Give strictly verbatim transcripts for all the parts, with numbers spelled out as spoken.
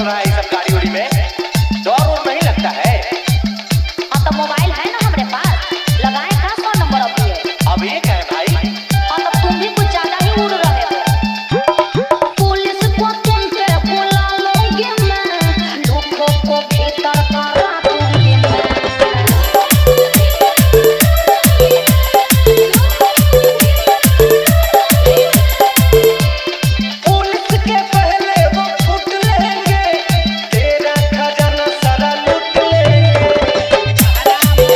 चल रहा है ये सब गाड़ी उड़ी में? डर और नहीं लगता है? हाँ तो मोबाइल है ना हमारे पास, लगाए कहाँ सौ नंबर अभी है। अब ये क्या है भाई? हाँ तो तुम भी कुछ ज्यादा ही उड़ रहे हो। पुलिस को तुम पे बुला लूंगी मैं, लोगों को भीतर करा दूंगी मैं। पुलिस के पहले वो छूट लेंगे, तेरा खजाना सारा लूट लेंगे। हाँ वो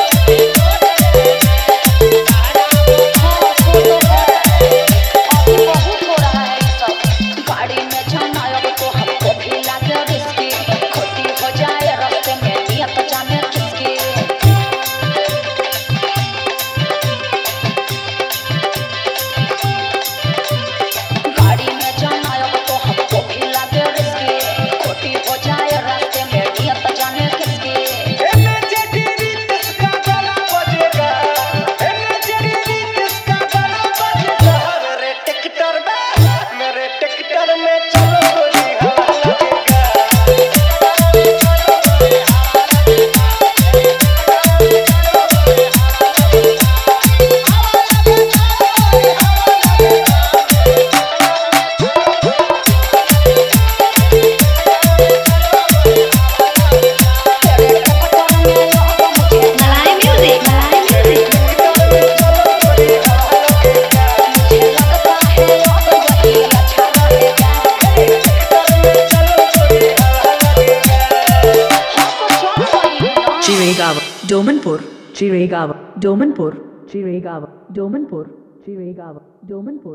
तो है, अभी बहुत हो रहा है ये सब। गाड़ी में जाना अब तो हमको भी लगे रिस्की, खोटी हो जाए रास्ते में नियत जाने किसकी। गाड़ी में जाना अब तो हमको भी लगे रिस्की, खोटी हो जाए रास्ते में नियत जाने किसकी। एनर्जेटिक इसका गाना बजेगा, एनर्जेटिक इसका गाना बजेगा। मेरे ट्रैक्टर में, मेरे ट्रैक्टर में चलो गोली हवा लगेगा। तेरे टक्कर में अब मुझे मलाई म्यूजिक, मलाई म्यूजिक। मुझे लगता है अब वही अच्छा रहेगा। हाँ तो चल वही ना। Chiragawa, Domanpur, Chiragawa, Domanpur, Chiragawa, Domanpur, Chiragawa, Domanpur.